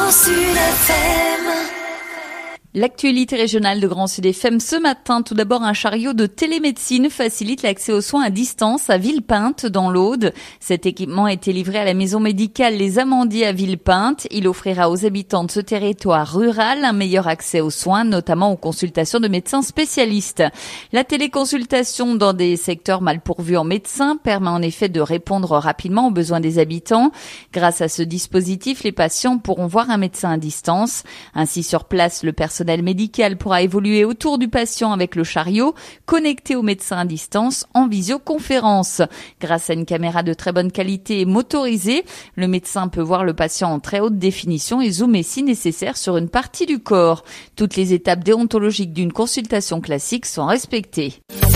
Grand Sud FM. L'actualité régionale de Grand Sud FM ce matin. Tout d'abord, un chariot de télémédecine facilite l'accès aux soins à distance à Villepinte dans l'Aude. Cet équipement a été livré à la maison médicale Les Amandiers à Villepinte. Il offrira aux habitants de ce territoire rural un meilleur accès aux soins, notamment aux consultations de médecins spécialistes. La téléconsultation dans des secteurs mal pourvus en médecins permet en effet de répondre rapidement aux besoins des habitants. Grâce à ce dispositif, les patients pourront voir un médecin à distance. Ainsi, sur place, le personnel médical pourra évoluer autour du patient avec le chariot, connecté au médecin à distance en visioconférence. Grâce à une caméra de très bonne qualité et motorisée, le médecin peut voir le patient en très haute définition et zoomer si nécessaire sur une partie du corps. Toutes les étapes déontologiques d'une consultation classique sont respectées.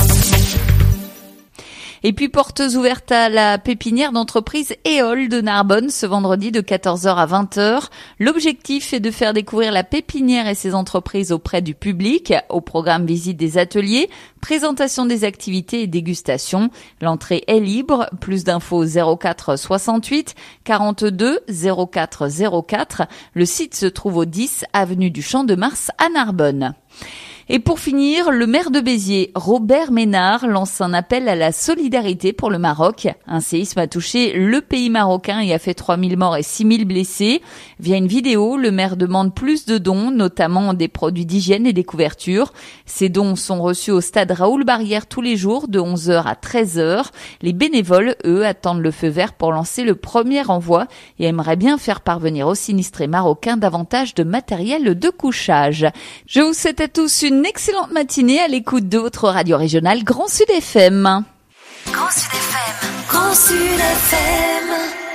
Et puis, portes ouvertes à la pépinière d'entreprise Éole de Narbonne ce vendredi de 14h à 20h. L'objectif est de faire découvrir la pépinière et ses entreprises auprès du public. Au programme, visite des ateliers, présentation des activités et dégustation. L'entrée est libre. Plus d'infos 04 68 42 04 04. Le site se trouve au 10 avenue du Champ de Mars à Narbonne. Et pour finir, le maire de Béziers, Robert Ménard, lance un appel à la solidarité pour le Maroc. Un séisme a touché le pays marocain et a fait 3000 morts et 6000 blessés. Via une vidéo, le maire demande plus de dons, notamment des produits d'hygiène et des couvertures. Ces dons sont reçus au stade Raoul-Barrière tous les jours de 11h à 13h. Les bénévoles, eux, attendent le feu vert pour lancer le premier envoi et aimeraient bien faire parvenir aux sinistrés marocains davantage de matériel de couchage. Je vous souhaite à tous une excellente matinée à l'écoute de votre radio régionale Grand Sud FM. Grand Sud FM. Grand Sud FM.